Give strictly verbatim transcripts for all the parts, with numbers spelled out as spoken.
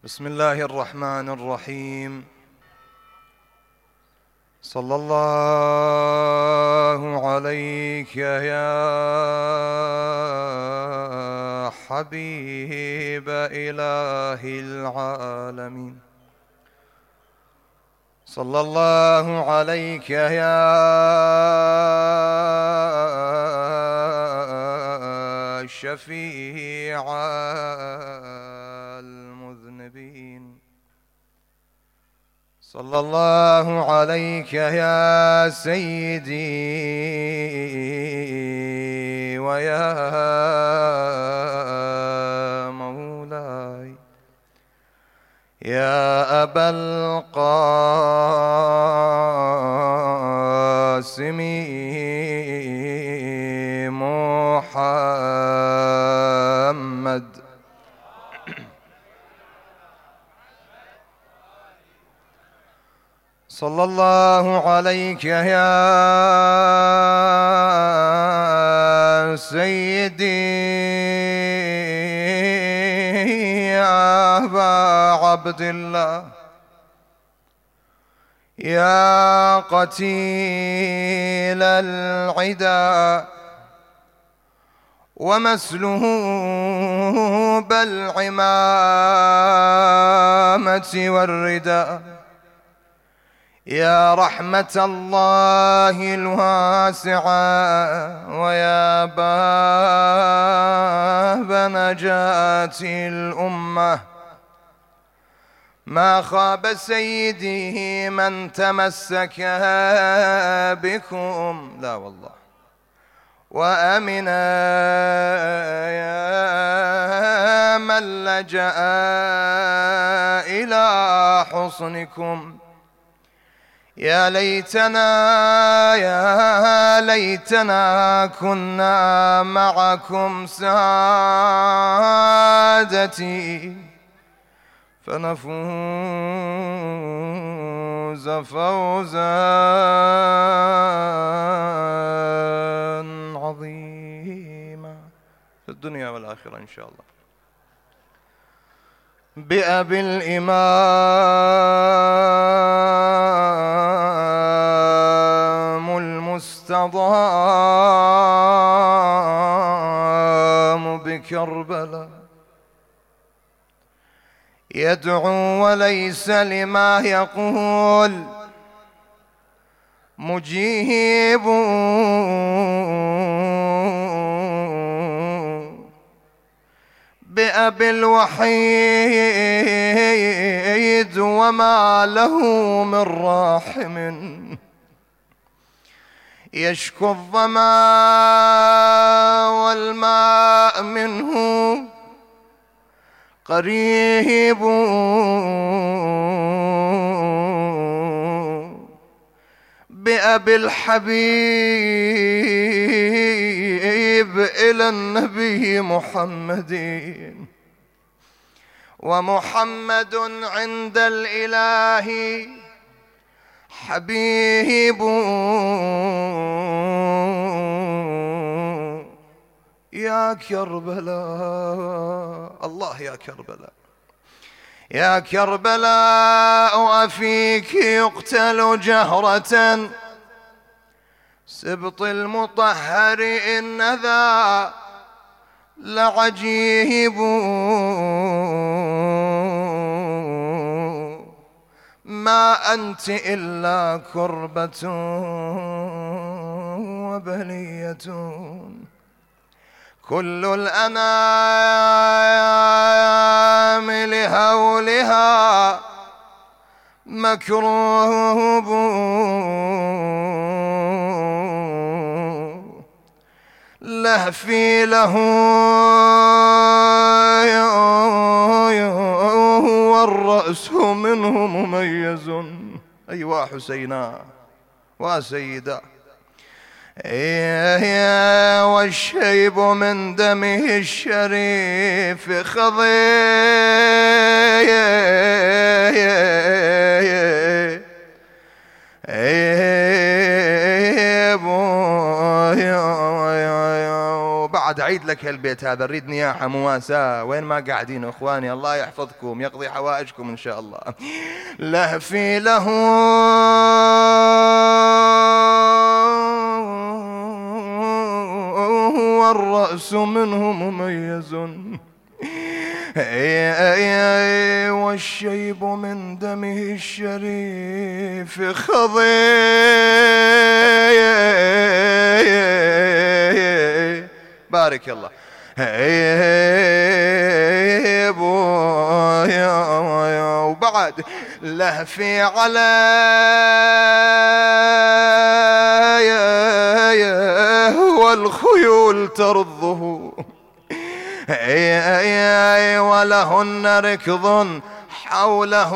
بسم الله الرحمن الرحيم. صلى الله عليك يا حبيب إله العالمين. صلى الله عليك يا شفيع المذنبين. صلى الله عليك يا سيدي ويا مولاي يا أبا القاسم محمد. صلى الله عليك يا سيدي يا أبا عبد الله يا قتيل العدا ومسلوب العمامة والرداء يا رحمة الله الواسعة ويا باب نجاة الأمة. ما خاب سيدي من تمسك بكم لا والله وأمنا يا من لجأ إلى حصنكم. يا ليتنا يا ليتنا كنا معكم سادتي فنفوز فوزا عظيما في الدنيا والآخرة إن شاء الله. بأبي الإمام المستضام بكربلاء يدعو وليس لما يقول مجيب بأبي الوحيد وما له من راحم يشكو الظما والماء منه قريب بأبي الحبيب إلى النبي محمد ومحمد عند الإله حبيب. يا كربلاء الله يا كربلاء يا كربلاء أفيك يقتل جهرة سبط المطهر إن ذا لعجيب. ما أنت إلا كربة وبلية كل الأنام لهولها مكروب. لهفي له والرأس منه مميز. أيوا حسينا وسيدا والشيب من دمه الشريف خضيب. بعد عيد لك هالبيت هذا، نريد نياحة مواساة، وين ما قاعدين اخواني الله يحفظكم يقضي حوائجكم ان شاء الله. لهفي له والرأس منه مميز، والشيب من دمه الشريف خضيب. بارك الله. وبعد لهفي على والخيول ترضه، ولهن ركض حوله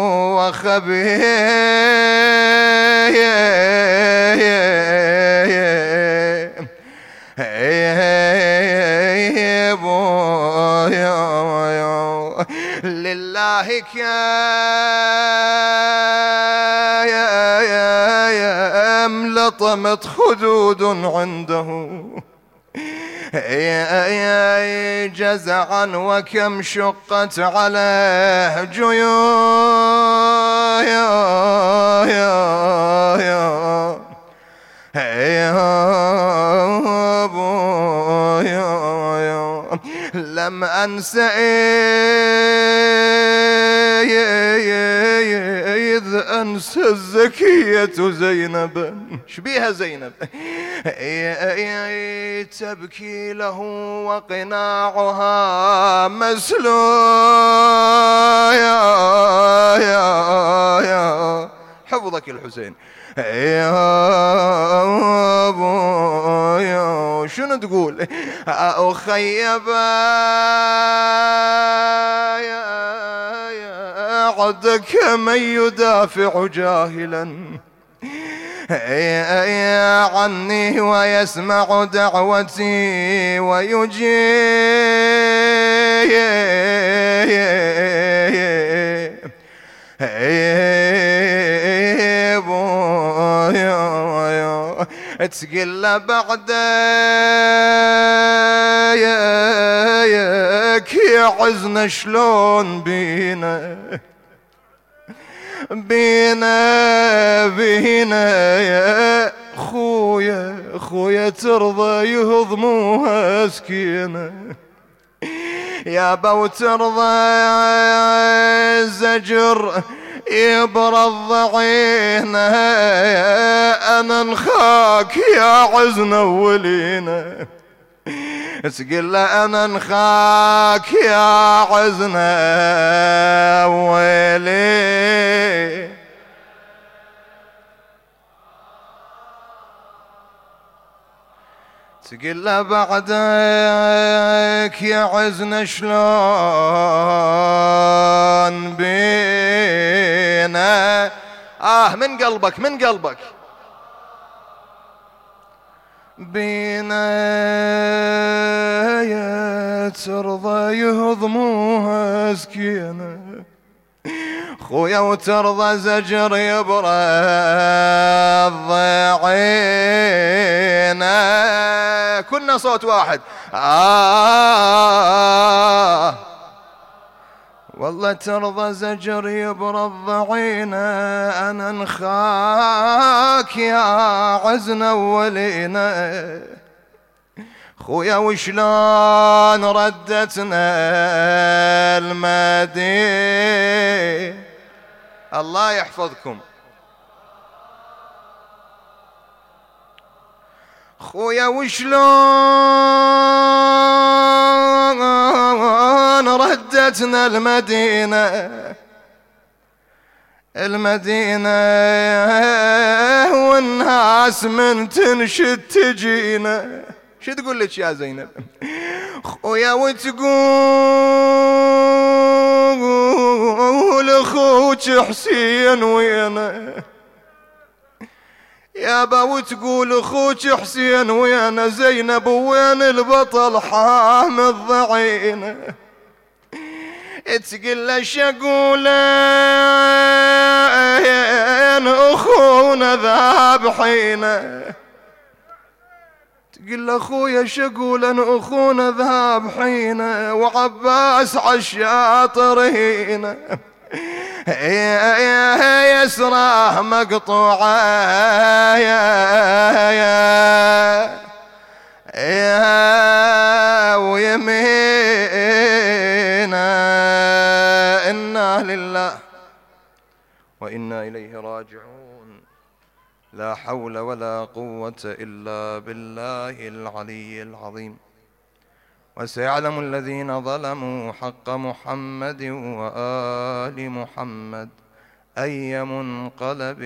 وخبيب. لله كام لطمت خدود عنده، جزعا وكم شقت عليه جيوب. لم أنس إذ أنسى الزكية زينب. شبيها زينب تبكي له وقناعها مسلول. حفظك الحسين. شنو تقول؟ أخيبا عدك من يدافع جاهلا عني ويسمع دعوتي ويجيب. تقل بعدك يا عزنا شلون بينا بينا بينا يا خويا خويا ترضى يهضموها سكينة يا بو ترضى زجر يبرض عينه. أنا نخاك يا عزنا ولينا تقول له أنا نخاك يا عزنا ويلي. تقول له بعدك يا عزنا شلون بينا. آه من قلبك من قلبك. بينا يا ترضى يهضموها سكينة خويا وترضى زجر يبرد عينا. كنا صوت واحد. آه والله ترضى زجر يبرد عينا. أنا نخاك يا عزنا ولينا خويا وشلون ردتنا المدينة. الله يحفظكم. خويا وشلون ردتنا المدينة المدينة والناس من تنشد تجينا. شو تقول لك يا زينب؟ خويا وتقول اخوك حسين وينه يابا وتقول اخوك حسين وينه. زينب وين البطل حامد ضعينه. تقول له شقولين اخونا ذاب حينه. قل لاخويا شقولا اخونا ذهب حينه وعباس عالشاطر هينا يا يسراه مقطوعه يا يا يا ويمينا إنا لله وإنا إليه راجعون. لا حول ولا قوة إلا بالله العلي العظيم. وسيعلم الذين ظلموا حق محمد وآل محمد أي منقلب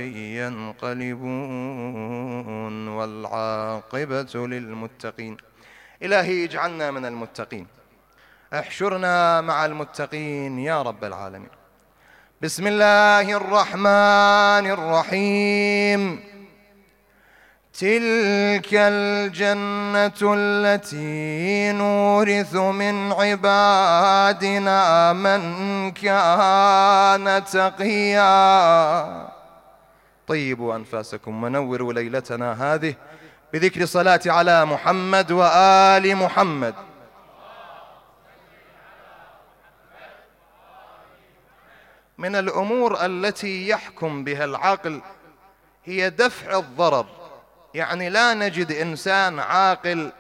ينقلبون والعاقبة للمتقين. إلهي اجعلنا من المتقين، احشرنا مع المتقين يا رب العالمين. بسم الله الرحمن الرحيم. تلك الجنة التي نورث من عبادنا من كان تقيا. طيبوا أنفاسكم ونوروا ليلتنا هذه بذكر صلاة على محمد وآل محمد. من الأمور التي يحكم بها العقل هي دفع الضرر، يعني لا نجد إنسان عاقل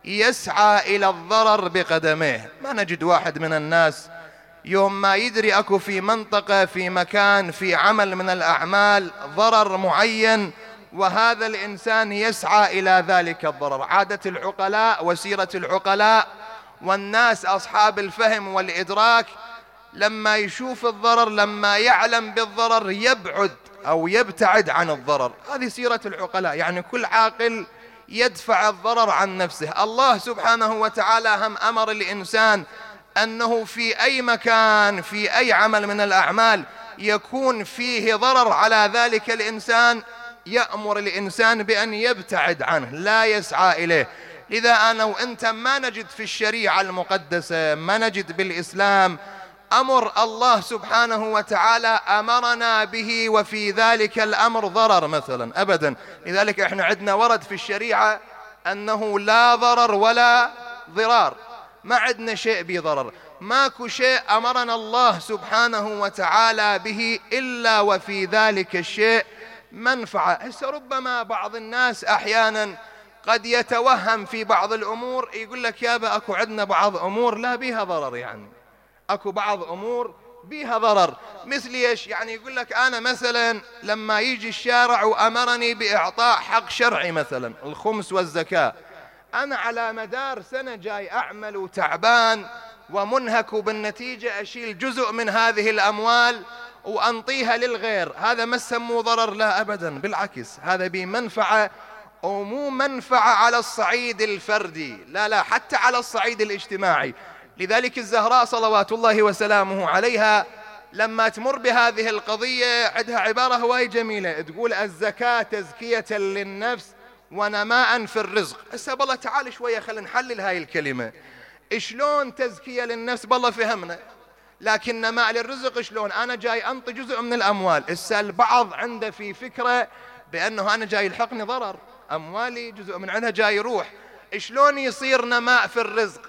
يسعى إلى الضرر بقدميه. ما نجد واحد من الناس يوم ما يدري أكو في منطقة في مكان في عمل من الأعمال ضرر معين وهذا الإنسان يسعى إلى ذلك الضرر. عادة العقلاء وسيرة العقلاء والناس أصحاب الفهم والإدراك لما يشوف الضرر، لما يعلم بالضرر يبعد أو يبتعد عن الضرر. هذه سيرة العقلاء، يعني كل عاقل يدفع الضرر عن نفسه. الله سبحانه وتعالى هم أمر الإنسان أنه في أي مكان في أي عمل من الأعمال يكون فيه ضرر على ذلك الإنسان يأمر الإنسان بأن يبتعد عنه لا يسعى إليه. لذا أنا وأنت ما نجد في الشريعة المقدسة، ما نجد بالإسلام أمر الله سبحانه وتعالى أمرنا به وفي ذلك الأمر ضرر مثلا، أبدا. لذلك احنا عندنا ورد في الشريعة أنه لا ضرر ولا ضرار، ما عندنا شيء بضرر، ماكو شيء أمرنا الله سبحانه وتعالى به إلا وفي ذلك الشيء منفعة. هسه ربما بعض الناس أحيانا قد يتوهم في بعض الأمور، يقول لك يابا أكو عندنا بعض أمور لا بيها ضرر، يعني أكو بعض أمور بيها ضرر. مثل إيش؟ يعني يقول لك أنا مثلا لما يجي الشارع وأمرني بإعطاء حق شرعي مثلا الخمس والزكاة، أنا على مدار سنة جاي أعمل وتعبان ومنهك وبالنتيجة أشيل جزء من هذه الأموال وأنطيها للغير، هذا ما سموه ضرر؟ لا أبدا، بالعكس هذا بمنفعة ومو منفعة على الصعيد الفردي، لا لا حتى على الصعيد الاجتماعي. لذلك الزهراء صلوات الله وسلامه عليها لما تمر بهذه القضية عندها عبارة هواي جميلة تقول الزكاة تزكية للنفس ونماء في الرزق. هسه بالله تعال شوية خلينا نحلل هاي الكلمة. شلون تزكية للنفس؟ بالله فهمنا، لكن نماء للرزق شلون؟ أنا جاي أنطي جزء من الأموال. هسه البعض عنده في فكرة بأنه أنا جاي يلحقني ضرر، أموالي جزء من عندها جاي يروح. شلون يصير نماء في الرزق؟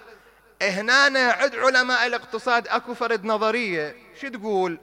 هنا عند علماء الاقتصاد أكو فرد نظرية. شو تقول؟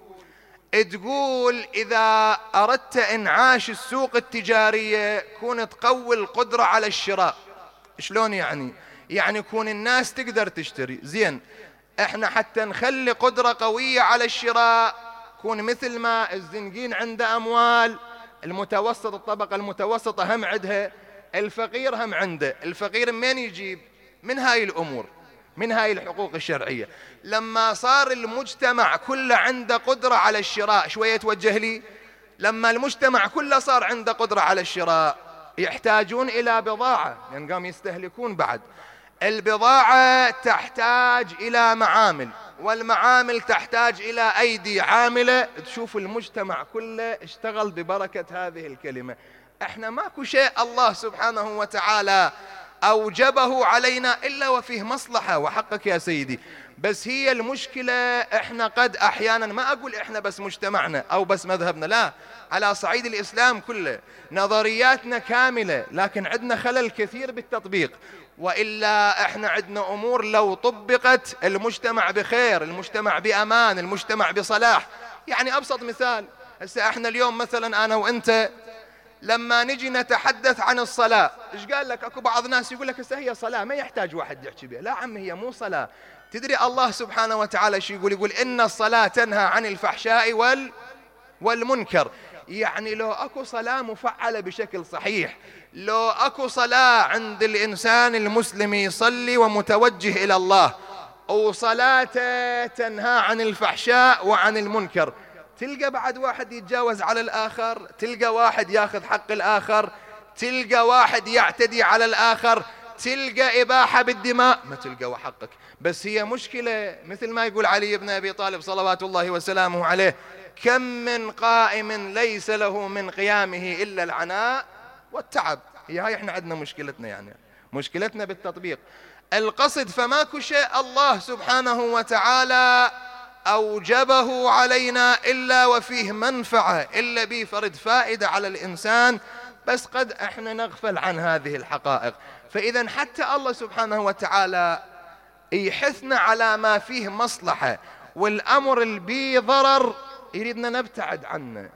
تقول إذا أردت إنعاش السوق التجارية كون تقوي القدرة على الشراء. شلون يعني؟ يعني كون الناس تقدر تشتري. زين، احنا حتى نخلي قدرة قوية على الشراء كون مثل ما الزنقين عنده أموال، المتوسط الطبقة المتوسطة هم عندها، الفقير هم عنده. الفقير من يجيب؟ من هاي الأمور، من هاي الحقوق الشرعية. لما صار المجتمع كله عنده قدرة على الشراء، شوية توجه لي، لما المجتمع كله صار عنده قدرة على الشراء يحتاجون إلى بضاعة، لأن يعني قام يستهلكون بعد. البضاعة تحتاج إلى معامل، والمعامل تحتاج إلى أيدي عاملة. تشوف المجتمع كله اشتغل ببركة هذه الكلمة. احنا ماكو شيء الله سبحانه وتعالى أوجبه علينا إلا وفيه مصلحة. وحقك يا سيدي، بس هي المشكلة احنا قد احيانا، ما اقول احنا بس مجتمعنا او بس مذهبنا، لا، على صعيد الاسلام كله نظرياتنا كاملة لكن عندنا خلل كثير بالتطبيق. وإلا احنا عندنا امور لو طبقت المجتمع بخير، المجتمع بامان، المجتمع بصلاح. يعني ابسط مثال، هسه احنا اليوم مثلا انا وانت لما نجي نتحدث عن الصلاة، ايش قال لك؟ اكو بعض الناس يقول لك هسه هي صلاة ما يحتاج واحد يحكي بها. لا عم، هي مو صلاة. تدري الله سبحانه وتعالى شو يقول؟ يقول إن الصلاة تنهى عن الفحشاء وال والمنكر. يعني لو اكو صلاة مفعلة بشكل صحيح، لو اكو صلاة عند الانسان المسلم يصلي ومتوجه الى الله وصلاته تنهى عن الفحشاء وعن المنكر، تلقى بعد واحد يتجاوز على الآخر، تلقى واحد ياخذ حق الآخر، تلقى واحد يعتدي على الآخر، تلقى إباحة بالدماء، ما تلقى حقك. بس هي مشكلة مثل ما يقول علي بن أبي طالب صلوات الله وسلامه عليه: كم من قائم ليس له من قيامه إلا العناء والتعب. هي هاي احنا عندنا مشكلتنا، يعني مشكلتنا بالتطبيق. القصد فماكو شيء الله سبحانه وتعالى أوجبه علينا إلا وفيه منفعة، إلا بيه فرد فائدة على الإنسان، بس قد احنا نغفل عن هذه الحقائق. فإذا حتى الله سبحانه وتعالى يحثنا على ما فيه مصلحة، والأمر اللي بيه ضرر يريدنا نبتعد عنه.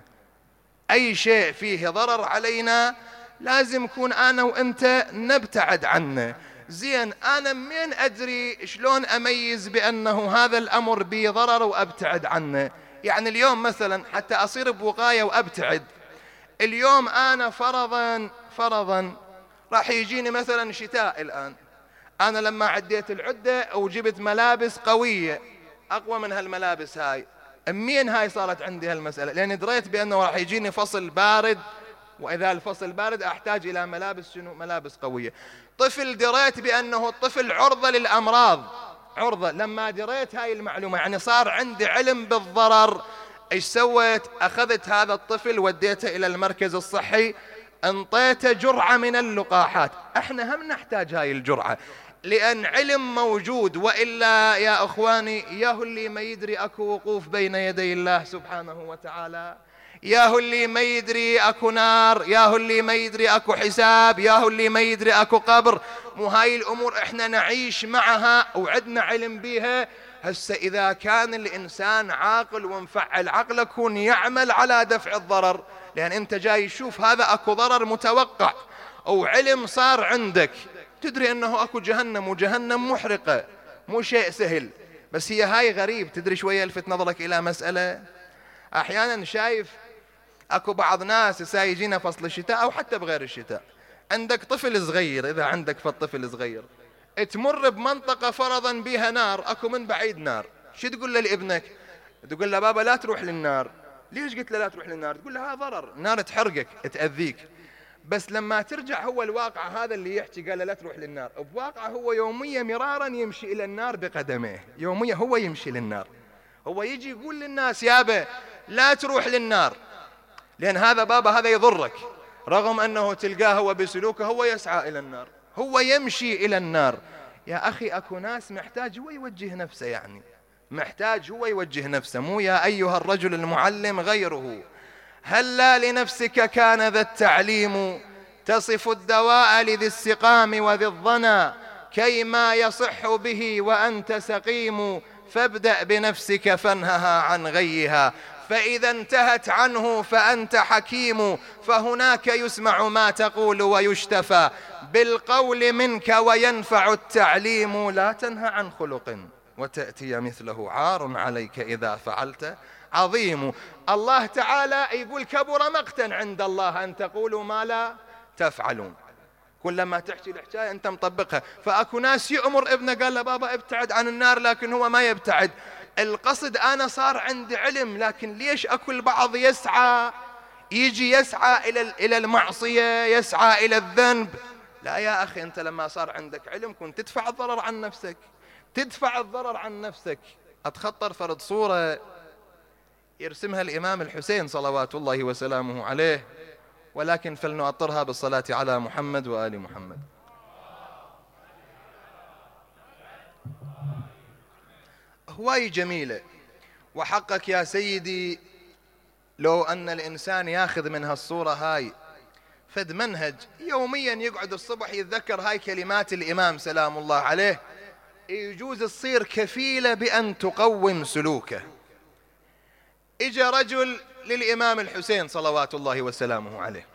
أي شيء فيه ضرر علينا لازم يكون أنا وأنت نبتعد عنه. زين، أنا من أدري شلون أميز بأنه هذا الأمر بي ضرر وأبتعد عنه؟ يعني اليوم مثلا حتى أصير بوقاية وأبتعد، اليوم أنا فرضا فرضا راح يجيني مثلا شتاء الآن، أنا لما عديت العدة وجبت ملابس قوية أقوى من هالملابس هاي، منين هاي صارت عندي هالمسألة؟ لأني دريت بأنه راح يجيني فصل بارد، وإذا الفصل بارد أحتاج إلى ملابس شنو؟ ملابس قوية. طفل دريت بأنه الطفل عرضة للأمراض، عرضة. لما دريت هاي المعلومة يعني صار عندي علم بالضرر، إيش سويت؟ أخذت هذا الطفل وديته إلى المركز الصحي، انطيته جرعة من اللقاحات. احنا هم نحتاج هاي الجرعة لأن علم موجود. وإلا يا أخواني، ياهو اللي ما يدري أكو وقوف بين يدي الله سبحانه وتعالى، ياهو اللي ما يدري أكو نار، ياهو اللي ما يدري أكو حساب، ياهو اللي ما يدري أكو قبر. مو هاي الأمور إحنا نعيش معها وعدنا علم بيها. هسه إذا كان الإنسان عاقل ومفعل عقله يكون يعمل على دفع الضرر، لأن أنت جاي يشوف هذا أكو ضرر متوقع، أو علم صار عندك، تدري أنه أكو جهنم، وجهنم محرقة، مو شيء سهل. بس هي هاي غريب. تدري شوية الفت نظرك إلى مسألة، أحيانا شايف أكو بعض ناس سايجينا فصل الشتاء أو حتى بغير الشتاء، عندك طفل صغير، إذا عندك فالطفل صغير تمر بمنطقة فرضا بها نار، أكو من بعيد نار، شو تقول له لابنك؟ تقول له بابا لا تروح للنار. ليش قلت له لا تروح للنار؟ تقول له ها ضرر، نار تحرقك تأذيك. بس لما ترجع هو الواقع هذا اللي يحكي قال له لا تروح للنار، بواقع هو يوميا مرارا يمشي إلى النار بقدميه، يوميا هو يمشي للنار. هو يجي يقول للناس يابا لا تروح للنار لأن هذا بابا هذا يضرك، رغم أنه تلقاه هو بسلوكه هو يسعى إلى النار، هو يمشي إلى النار. يا أخي أكو ناس محتاج هو يوجه نفسه، يعني محتاج هو يوجه نفسه، مو يا أيها الرجل المعلم غيره. هلا لنفسك كان ذا التعليم تصف الدواء لذي السقام وذي الظنا كيما يصح به وأنت سقيم فابدأ بنفسك فانهها عن غيها فإذا انتهت عنه فأنت حكيم فهناك يسمع ما تقول ويشتفى بالقول منك وينفع التعليم لا تنهى عن خلق وتأتي مثله عار عليك إذا فعلت عظيم. الله تعالى يقول كبر مقتا عند الله أن تقولوا ما لا تفعلون. كلما تحكي الحكاية أنت مطبقها. فأكو ناس يأمر ابنه قال له بابا ابتعد عن النار لكن هو ما يبتعد. القصد أنا صار عندي علم، لكن ليش أكو البعض يسعى يجي يسعى إلى إلى المعصية، يسعى إلى الذنب؟ لا يا أخي، أنت لما صار عندك علم كنت تدفع الضرر عن نفسك، تدفع الضرر عن نفسك. أتخطر فرض صورة يرسمها الإمام الحسين صلوات الله وسلامه عليه، ولكن فلنؤطرها بالصلاة على محمد وآل محمد. هواي جميلة، وحقك يا سيدي لو أن الإنسان ياخذ من هالصورة هاي فد منهج يوميا، يقعد الصبح يتذكر هاي كلمات الإمام سلام الله عليه، يجوز تصير كفيلة بأن تقوم سلوكه. إجا رجل للإمام الحسين صلوات الله وسلامه عليه،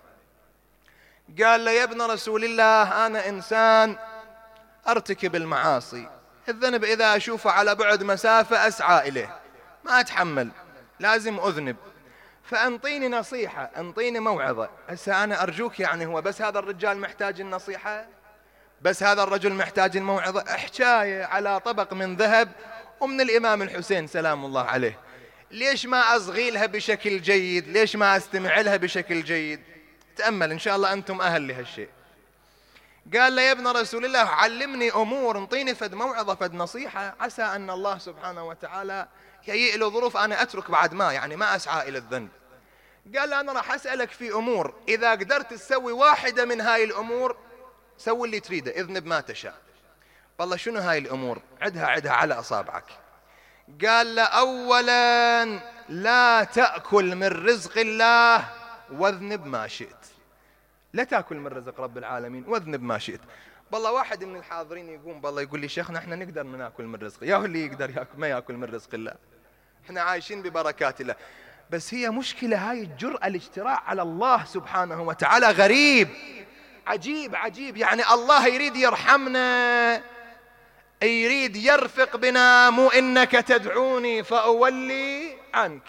قال له: يا ابن رسول الله، أنا إنسان أرتكب المعاصي، الذنب إذا أشوفه على بعد مسافة أسعى إليه، ما أتحمل، لازم أذنب، فأنطيني نصيحة، أنطيني موعظة. هسه أنا أرجوك، يعني هو بس هذا الرجال محتاج النصيحة؟ بس هذا الرجل محتاج الموعظة؟ حكاية على طبق من ذهب ومن الإمام الحسين سلام الله عليه، ليش ما أصغي لها بشكل جيد؟ ليش ما أستمع لها بشكل جيد؟ تأمل، إن شاء الله أنتم أهل لهالشيء. قال له: يا ابن رسول الله، علمني أمور، انطيني فد موعظة، فد نصيحة، عسى أن الله سبحانه وتعالى يهيئ له ظروف أنا أترك بعد ما يعني ما أسعى إلى الذنب. قال له: أنا راح أسألك في أمور، إذا قدرت تسوي واحدة من هاي الأمور سوي اللي تريده، اذنب ما تشاء. والله شنو هاي الأمور؟ عدها عدها على أصابعك. قال له: أولا لا تأكل من رزق الله واذنب ما شئت. لا تأكل من رزق رب العالمين واذنب ما شئت. والله واحد من الحاضرين يقوم بالله يقول لي: شيخنا احنا نقدر ناكل من رزق. يا هو اللي يقدر يأكل ما يأكل من رزق الله، احنا عايشين ببركات الله. بس هي مشكلة هاي الجرأة، الاجتراء على الله سبحانه وتعالى غريب عجيب عجيب. يعني الله يريد يرحمنا، يريد يرفق بنا، مو إنك تدعوني فأولي عنك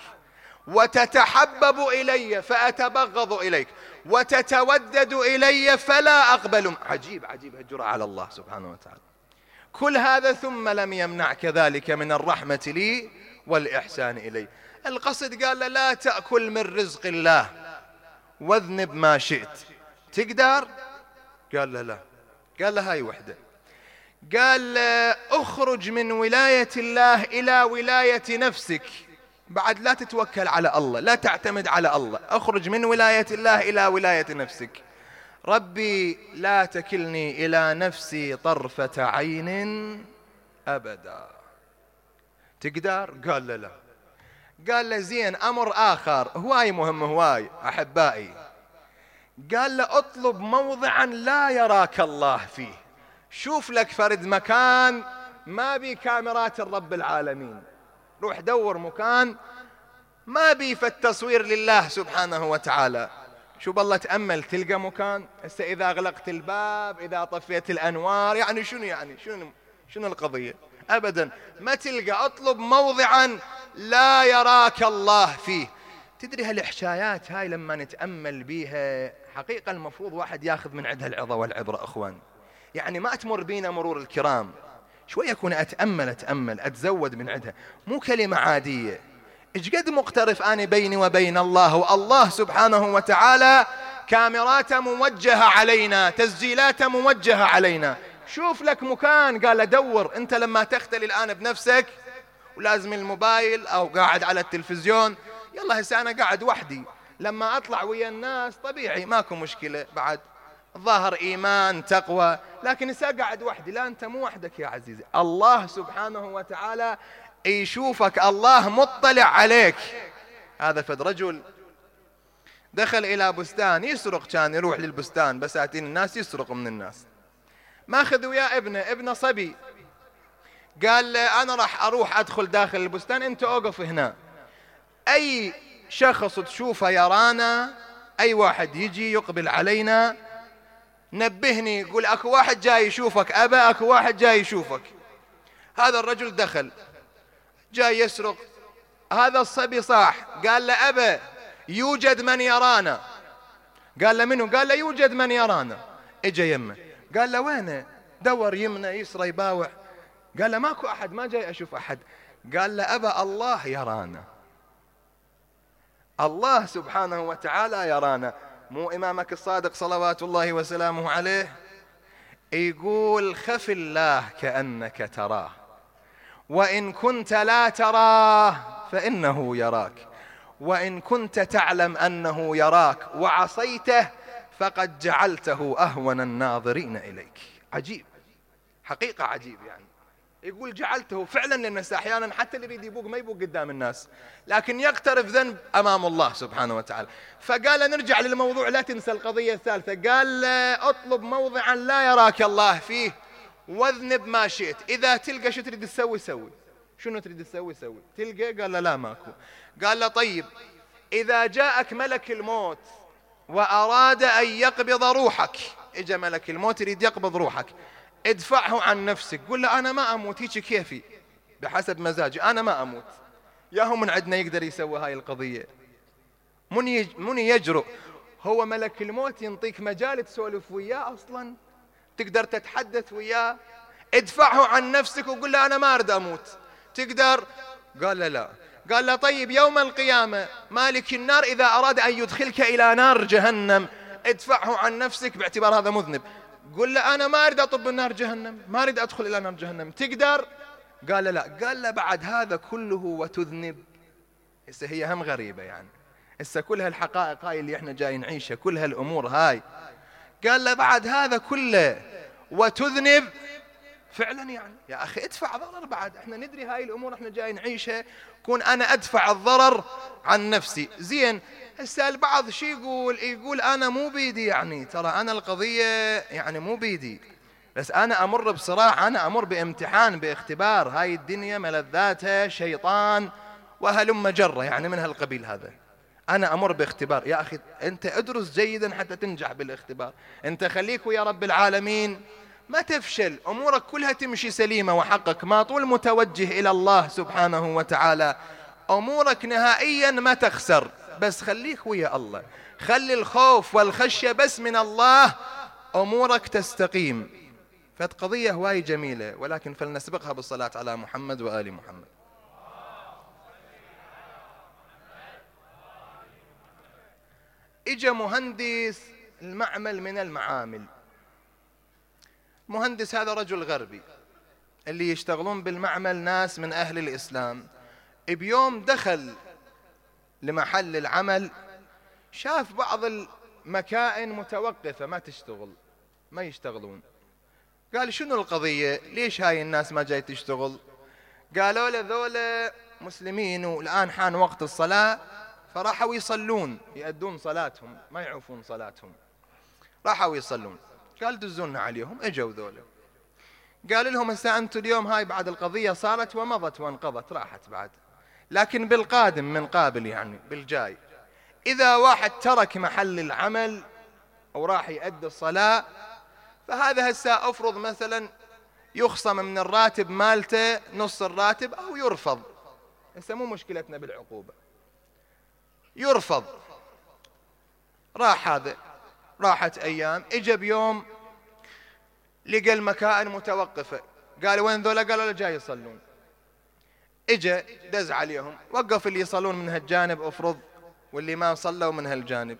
وتتحبب إلي فأتبغض إليك وتتودد إلي فلا أقبل. عجيب عجيب هالجرأة على الله سبحانه وتعالى. كل هذا ثم لم يمنعك ذلك من الرحمة لي والإحسان إلي. القصد قال له: لا تأكل من رزق الله واذنب ما شئت. تقدر؟ قال له: لا. قال له: هاي وحدة. قال له: اخرج من ولاية الله إلى ولاية نفسك، بعد لا تتوكل على الله، لا تعتمد على الله، اخرج من ولاية الله إلى ولاية نفسك. ربي لا تكلني إلى نفسي طرفة عين أبدا. تقدر؟ قال له: لا. قال له: زين، أمر آخر هواي مهم، هواي أحبائي. قال له: اطلب موضعا لا يراك الله فيه. شوف لك فرد مكان ما بي كاميرات الرب العالمين، روح دور مكان ما بي فالتصوير لله سبحانه وتعالى. شو بالله تأمل تلقى مكان. هسه إذا أغلقت الباب، إذا طفيت الأنوار، يعني شنو يعني شنو شنو القضية؟ أبدا ما تلقى. اطلب موضعا لا يراك الله فيه. تدري هالحكايات هاي لما نتأمل بيها حقيقة المفروض واحد ياخذ من عندها العظة والعبرة أخوان. يعني ما تمر بينا مرور الكرام، شوية أكون أتأمل أتأمل أتزود من عندها، مو كلمة عادية. إيش قد مقترف أنا بيني وبين الله، والله سبحانه وتعالى كاميراته موجهة علينا، تسجيلاته موجهة علينا. شوف لك مكان. قال دور. أنت لما تختلي الآن بنفسك ولازم الموبايل أو قاعد على التلفزيون، يلا هسه أنا قاعد وحدي، لما أطلع ويا الناس طبيعي ماكو مشكلة، بعد ظاهر إيمان تقوى، لكن هسه قاعد وحدي. لا، أنت مو وحدك يا عزيزي، الله سبحانه وتعالى يشوفك، الله مطلع عليك. هذا فد رجل دخل إلى بستان يسرق، كان يروح للبستان بساتين الناس يسرق من الناس، ماخذ وياه ابنه، ابنه صبي. قال له: أنا راح أروح أدخل داخل البستان، أنت أوقف هنا، أي شخص تشوفه يرانا، أي واحد يجي يقبل علينا نبهني، يقول أكو واحد جاي يشوفك أبا، أكو واحد جاي يشوفك. هذا الرجل دخل جاي يسرق، هذا الصبي صاح، قال له: أبا يوجد من يرانا. قال له: منو؟ قال له: يوجد من يرانا. اجى يمه، قال له: وينه؟ دور يمنه يسرى يباوع. قال له: ماكو أحد، ما جاي أشوف أحد. قال له: أبا الله يرانا، الله سبحانه وتعالى يرانا. مو إمامك الصادق صلوات الله وسلامه عليه يقول: خف الله كأنك تراه، وإن كنت لا تراه فإنه يراك، وإن كنت تعلم أنه يراك وعصيته فقد جعلته أهون الناظرين إليك. عجيب، حقيقة عجيب. يعني يقول جعلته فعلا للناس أحيانا حتى اللي يريد يبوق ما يبوق قدام الناس، لكن يقترف ذنب أمام الله سبحانه وتعالى. فقال نرجع للموضوع، لا تنسى القضية الثالثة. قال اطلب موضعا لا يراك الله فيه واذنب ما شئت، إذا تلقى شو تريد تسوي سوي. شنو تريد تسوي سوي. تلقى؟ قال له لا ماكو. قال له طيب إذا جاءك ملك الموت وأراد أن يقبض روحك، إجا ملك الموت يريد يقبض روحك، ادفعه عن نفسك، قل له أنا ما أموت، هيك كيفي بحسب مزاجي، أنا ما أموت. ياهو من عندنا يقدر يسوي هاي القضية؟ من, يج... من يجرؤ؟ هو ملك الموت ينطيك مجال تسولف وياه أصلا، تقدر تتحدث وياه. ادفعه عن نفسك وقل له أنا ما أريد أموت، تقدر؟ قال له لا. قال له طيب يوم القيامة مالك النار إذا أراد أن يدخلك إلى نار جهنم، ادفعه عن نفسك باعتبار هذا مذنب، قل له أنا ما أريد أطب النار جهنم، ما أريد أدخل إلى نار جهنم، تقدر؟ قال له لا. قال له بعد هذا كله وتذنب؟ هسه هي هم غريبة يعني، هسه كل هالحقائق هاي اللي احنا جاي نعيشها، كل هالأمور هاي، قال له بعد هذا كله وتذنب؟ فعلا يعني يا أخي ادفع ضرر بعد، احنا ندري هاي الأمور احنا جاي نعيشها، كون أنا أدفع الضرر عن نفسي. زين هسه البعض شي يقول؟ يقول أنا مو بيدي، يعني ترى أنا القضية يعني مو بيدي، بس أنا أمر بصراع، أنا أمر بامتحان باختبار، هاي الدنيا ملذاتها شيطان وهلم جرة، يعني من هالقبيل هذا، أنا أمر باختبار. يا أخي أنت أدرس جيدا حتى تنجح بالاختبار، أنت خليك ويا رب العالمين ما تفشل، أمورك كلها تمشي سليمة وحقك ما طول متوجه إلى الله سبحانه وتعالى، أمورك نهائيا ما تخسر، بس خليك ويا الله، خلي الخوف والخشية بس من الله، أمورك تستقيم. فالقضية هواي جميلة، ولكن فلنسبقها بالصلاة على محمد وآل محمد. إجا مهندس المعمل من المعامل، مهندس هذا رجل غربي، اللي يشتغلون بالمعمل ناس من أهل الإسلام. بيوم دخل لمحل العمل، شاف بعض المكائن متوقفة ما تشتغل، ما يشتغلون. قال شنو القضية؟ ليش هاي الناس ما جاي تشتغل؟ قالوا له ذولا مسلمين والآن حان وقت الصلاة، فراحوا يصلون، يأدون صلاتهم، ما يعوفون صلاتهم، راحوا يصلون. قال دزونا عليهم. اجوا ذولا، قال لهم هسه انتم اليوم هاي بعد القضية صارت ومضت وانقضت، راحت بعد، لكن بالقادم من قابل يعني بالجاي، إذا واحد ترك محل العمل أو راح يؤدي الصلاة، فهذا هسه أفرض مثلا يخصم من الراتب مالته نص الراتب أو يرفض، هسه مو مشكلتنا بالعقوبة، يرفض. راح هذا، راحت أيام، إجا بيوم لقى المكائن متوقفة، قال وين ذولا؟ قالوا له جاي يصلون. إجا دز عليهم، وقف اللي يصلون من هالجانب أفرض، واللي ما صلوا من هالجانب.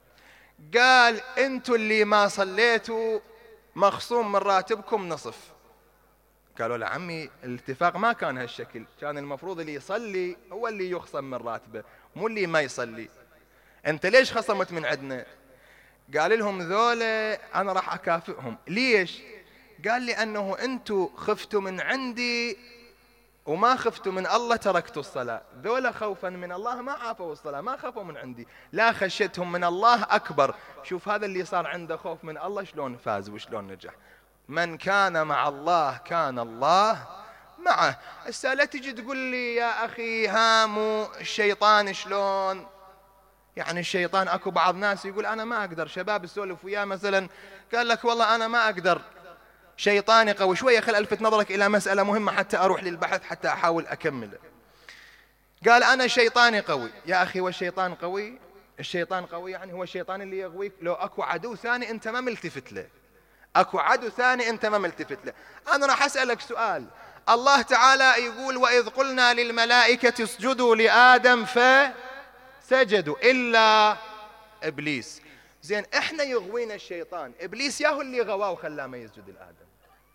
قال انتوا اللي ما صليتوا مخصوم من راتبكم نصف. قالوا له عمي الاتفاق ما كان هالشكل، كان المفروض اللي يصلي هو اللي يخصم من راتبه مو اللي ما يصلي، انت ليش خصمت من عندنا؟ قال لهم ذولا انا راح اكافئهم. ليش؟ قال لانه انتوا خفتوا من عندي وما خفتوا من الله تركتوا الصلاة، ذولا خوفا من الله ما عافوا الصلاة، ما خافوا من عندي، لا خشيتهم من الله أكبر. شوف هذا اللي صار عنده خوف من الله شلون فاز وشلون نجح. من كان مع الله كان الله معه. هسه لا تجي تقول لي يا أخي هامو الشيطان شلون، يعني الشيطان اكو بعض ناس يقول أنا ما أقدر، شباب السولف وياه مثلا قال لك والله أنا ما أقدر، شيطاني قوي. شوية خل ألفت نظرك إلى مسألة مهمة حتى أروح للبحث حتى أحاول أكمله. قال أنا شيطاني قوي. يا أخي والشيطان قوي؟ الشيطان قوي يعني هو الشيطان اللي يغويك؟ لو أكو عدو ثاني أنت ما ملتفت له، أكو عدو ثاني أنت ما ملتفت له. أنا راح أسألك سؤال، الله تعالى يقول وإذ قلنا للملائكة اسجدوا لآدم فسجدوا إلا إبليس. زين احنا يغوينا الشيطان، إبليس ياهو اللي غواه وخلاه ما يسجد لآدم.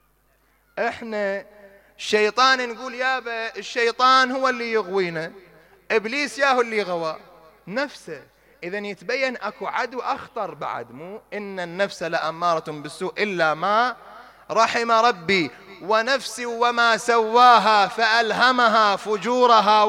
احنا الشيطان نقول يابا الشيطان هو اللي يغوينا، إبليس ياهو اللي غواه نفسه. إذا يتبين أكو عدو أخطر بعد، مو إن النفس لأمارة بالسوء إلا ما رحم ربي ونفس وما سواها فألهمها فجورها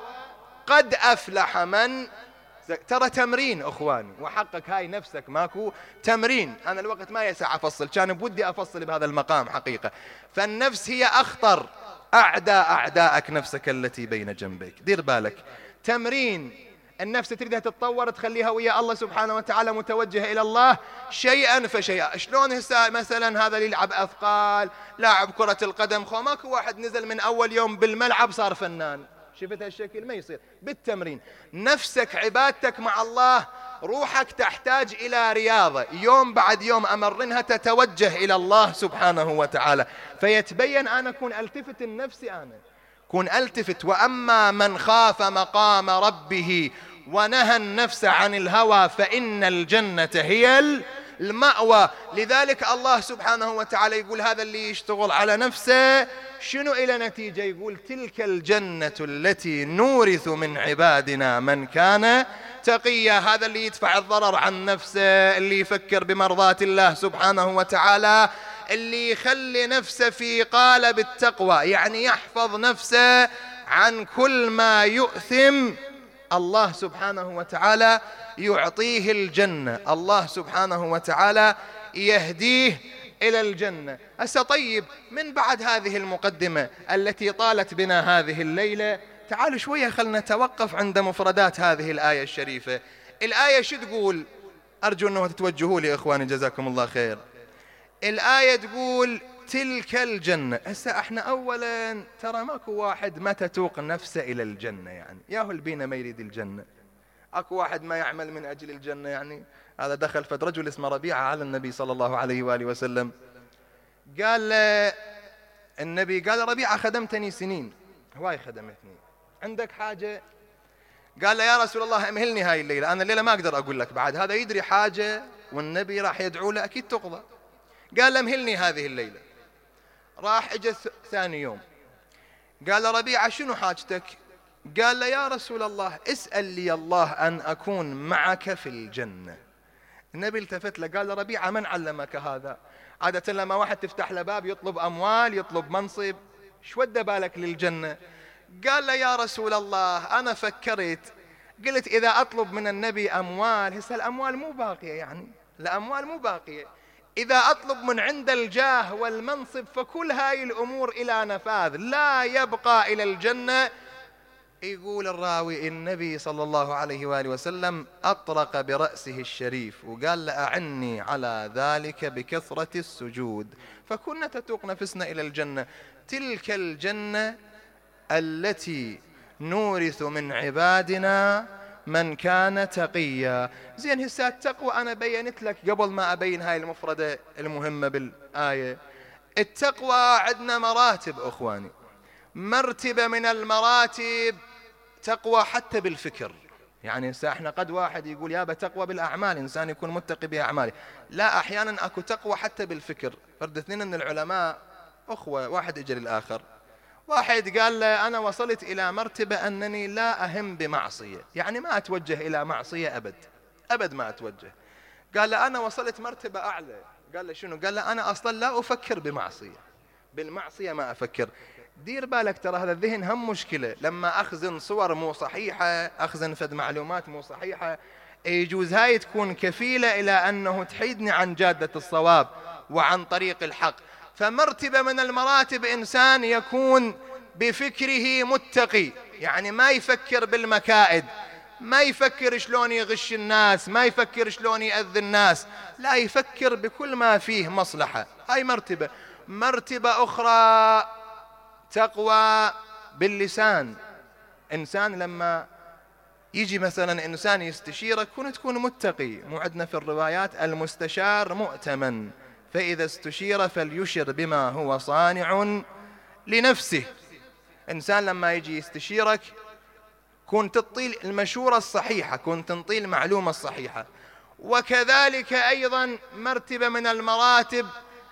وقد أفلح من. ترى تمرين أخواني، وحقك هاي نفسك ماكو تمرين. أنا الوقت ما يسع أفصل، كان بودي أفصل بهذا المقام حقيقة. فالنفس هي أخطر أعداء أعداءك نفسك التي بين جنبيك. دير بالك، تمرين. النفس تريدها تتطور، تخليها ويا الله سبحانه وتعالى متوجهة إلى الله شيئا فشيئا. شلون هسه مثلا هذا اللي يلعب أثقال، لاعب كرة القدم، خو ماكو واحد نزل من أول يوم بالملعب صار فنان. شفت هالشكل؟ ما يصير. بالتمرين. نفسك عبادتك مع الله، روحك تحتاج إلى رياضة، يوم بعد يوم أمرنها تتوجه إلى الله سبحانه وتعالى. فيتبين أنا كون ألتفت النفس، أنا كون ألتفت. وأما من خاف مقام ربه ونهى النفس عن الهوى فإن الجنة هي المأوى. لذلك الله سبحانه وتعالى يقول هذا اللي يشتغل على نفسه شنو إلى نتيجة؟ يقول تلك الجنة التي نورث من عبادنا من كان تقيا. هذا اللي يدفع الضرر عن نفسه، اللي يفكر بمرضاة الله سبحانه وتعالى، اللي يخلي نفسه في قالب التقوى، يعني يحفظ نفسه عن كل ما يؤثم. الله سبحانه وتعالى يعطيه الجنة، الله سبحانه وتعالى يهديه إلى الجنة. هسه طيب، من بعد هذه المقدمة التي طالت بنا هذه الليلة، تعالوا شوية خلنا نتوقف عند مفردات هذه الآية الشريفة. الآية شو تقول؟ أرجو أنه تتوجهوا لي إخواني جزاكم الله خير. الآية تقول تلك الجنة. هسه احنا أولا ترى ماكو واحد ما تتوق نفسه إلى الجنة، يعني ياهو البينا ما يريد الجنة. أكو واحد ما يعمل من أجل الجنة. يعني هذا دخل فد رجل اسمه ربيعة على النبي صلى الله عليه وآله وسلم، قال له النبي، قال ربيعة خدمتني سنين، هواي خدمتني، عندك حاجة؟ قال له يا رسول الله امهلني هاي الليلة، أنا الليلة ما أقدر أقول لك بعد. هذا يدري حاجة والنبي راح يدعو له أكيد تقضى. قال له امهلني هذه الليلة. راح اجى ثاني يوم، قال له ربيعة شنو حاجتك؟ قال له يا رسول الله اسأل لي الله أن أكون معك في الجنة. النبي التفت له قال له ربيعة من علمك هذا؟ عادة لما واحد تفتح له باب يطلب أموال يطلب منصب، شو ودى بالك للجنة؟ قال له يا رسول الله أنا فكرت، قلت إذا أطلب من النبي أموال، هسه الأموال مو باقية، يعني الأموال مو باقية، إذا أطلب من عند الجاه والمنصب فكل هاي الأمور إلى نفاذ، لا يبقى إلى الجنة. يقول الراوي النبي صلى الله عليه وآله وسلم أطرق برأسه الشريف وقال لأعني على ذلك بكثرة السجود. فكنا تتوق نفسنا إلى الجنة. تلك الجنة التي نورث من عبادنا من كان تقيا. زين هسه التقوى أنا بينت لك قبل ما أبين هاي المفردة المهمة بالآية. التقوى عندنا مراتب أخواني، مرتبة من المراتب تقوى حتى بالفكر. يعني هسه احنا قد واحد يقول يابا تقوى بالأعمال، إنسان يكون متقي بأعماله، لا أحيانا أكو تقوى حتى بالفكر. فرد اثنين من العلماء أخوة، واحد إجا للآخر، واحد قال له أنا وصلت إلى مرتبة أنني لا أهم بمعصية، يعني ما أتوجه إلى معصية أبد أبد ما أتوجه. قال له أنا وصلت مرتبة أعلى. قال له شنو؟ قال له أنا أصلا لا أفكر بمعصية، بالمعصية ما أفكر. دير بالك ترى هذا الذهن هم مشكلة. لما أخزن صور مو صحيحة، أخزن فد معلومات مو صحيحة، يجوز هاي تكون كفيلة إلى أنه تحيدني عن جادة الصواب وعن طريق الحق. فمرتبة من المراتب إنسان يكون بفكره متقي، يعني ما يفكر بالمكائد، ما يفكر شلون يغش الناس، ما يفكر شلون يأذي الناس، لا يفكر بكل ما فيه مصلحة. هاي مرتبة. مرتبة أخرى تقوى باللسان. إنسان لما يجي مثلا إنسان يستشيرك كن تكون متقي. مو عندنا في الروايات المستشار مؤتمن، فإذا استشير فليشر بما هو صانع لنفسه. إنسان لما يجي يستشيرك كن تطيل المشورة الصحيحة، كن تنطي المعلومة الصحيحة. وكذلك أيضا مرتبة من المراتب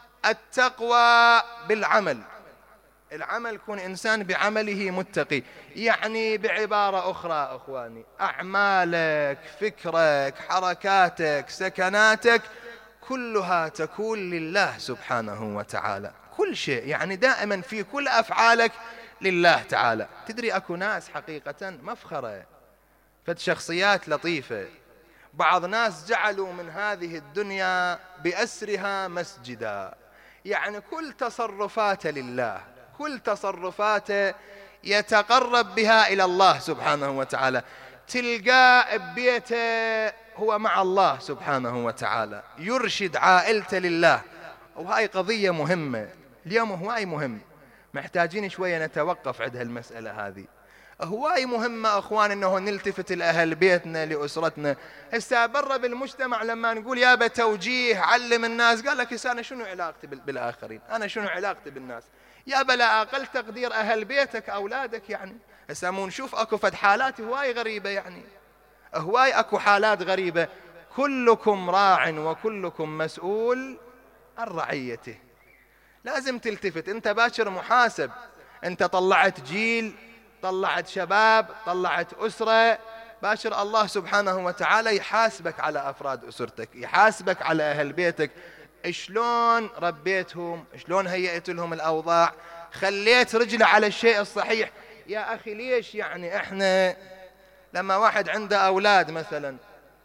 التقوى بالعمل. العمل كون إنسان بعمله متقي، يعني بعبارة أخرى أخواني، أعمالك، فكرك، حركاتك، سكناتك كلها تكون لله سبحانه وتعالى، كل شيء، يعني دائما في كل أفعالك لله تعالى. تدري أكو ناس حقيقة مفخرة، فد شخصيات لطيفة، بعض ناس جعلوا من هذه الدنيا بأسرها مسجدا، يعني كل تصرفاته لله، كل تصرفاته يتقرب بها إلى الله سبحانه وتعالى. تلقاه ببيته هو مع الله سبحانه وتعالى، يرشد عائلته لله. وهاي قضية مهمة، اليوم هواي مهم، محتاجين شوية نتوقف عند هالمسألة هذه. هواي مهمة أخوان إنه نلتفت لأهل بيتنا لأسرتنا. هسه برا بالمجتمع لما نقول يابا توجيه علم الناس، قال لك هسه أنا شنو علاقتي بالآخرين، أنا شنو علاقتي بالناس؟ يابا لا أقل تقدير أهل بيتك أولادك. يعني هسه مو نشوف أكو فد حالات هواي غريبة، يعني هواي أكو حالات غريبة. كلكم راع وكلكم مسؤول عن رعيته. لازم تلتفت، أنت باكر محاسب، أنت طلعت جيل، طلعت شباب، طلعت أسرة، باشر الله سبحانه وتعالى يحاسبك على أفراد أسرتك، يحاسبك على أهل بيتك. شلون ربيتهم، شلون هيئت لهم الأوضاع، خليت رجله على الشيء الصحيح. يا أخي ليش يعني إحنا لما واحد عنده أولاد مثلا،